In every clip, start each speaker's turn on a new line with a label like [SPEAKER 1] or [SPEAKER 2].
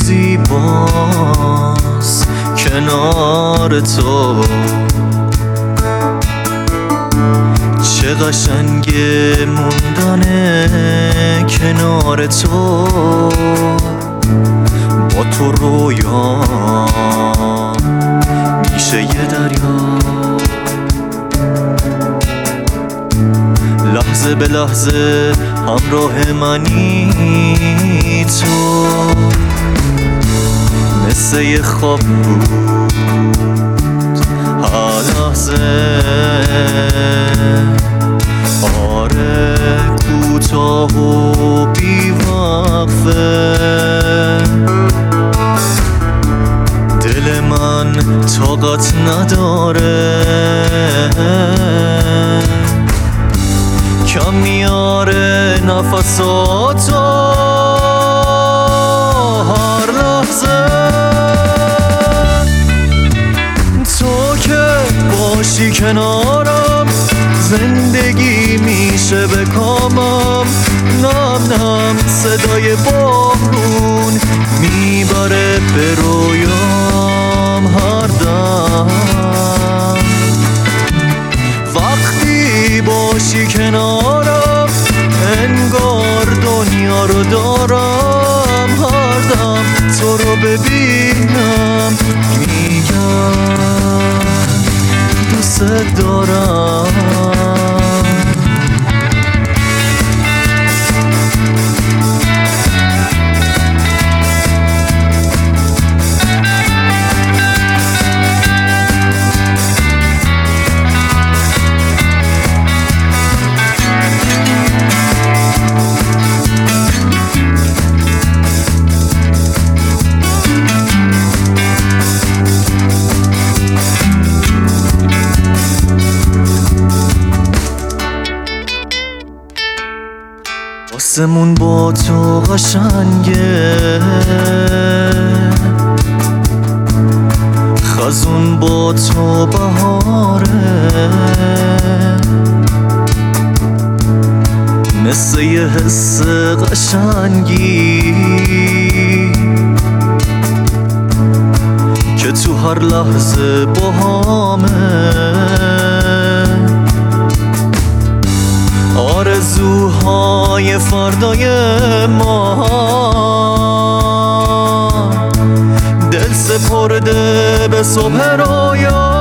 [SPEAKER 1] زیباست کنار تو، چه قشنگه موندن کنار تو، با تو رویا میشه یه دریا، لحظه به لحظه همراه منی تو، مثل یه خواب بود هر لحظه، آره کوتاه و بی‌وقفه، دل من طاقت نداره کم میاره نفساتو هر لحظه، تو که باشی کنارم زندگی میشه به کامم، نم نم صدای بارون میبره به رویام هر دم، وقتی باشی کنارم انگار دنیا رو دارم، هر دم تو رو ببینم میگم دوست دارم. آسمون با تو قشنگه، خزون با تو بهاره، مثل یه حس قشنگی که تو هر لحظه باهامه، آرزوهای فردای ما دل سپرده به صبح رویا،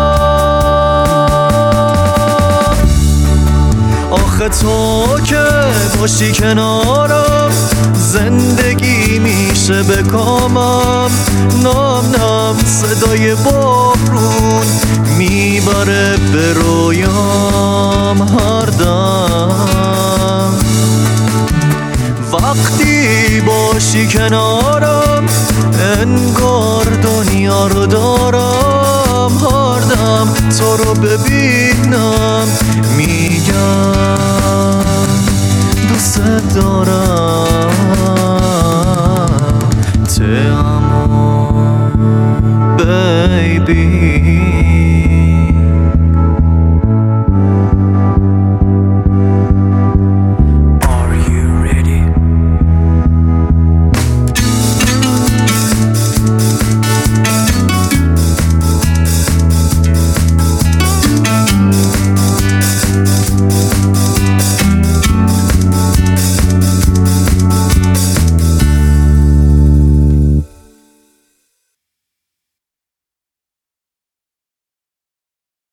[SPEAKER 1] آخه تو که باشی کنارم زندگی میشه به کامم، نم نم صدای بارون میبره به رویام هر دم، وقتی باشی کنارم انگار دنیا رو دارم، هر دم تو رو ببینم میگم دوست دارم. Te amo baby.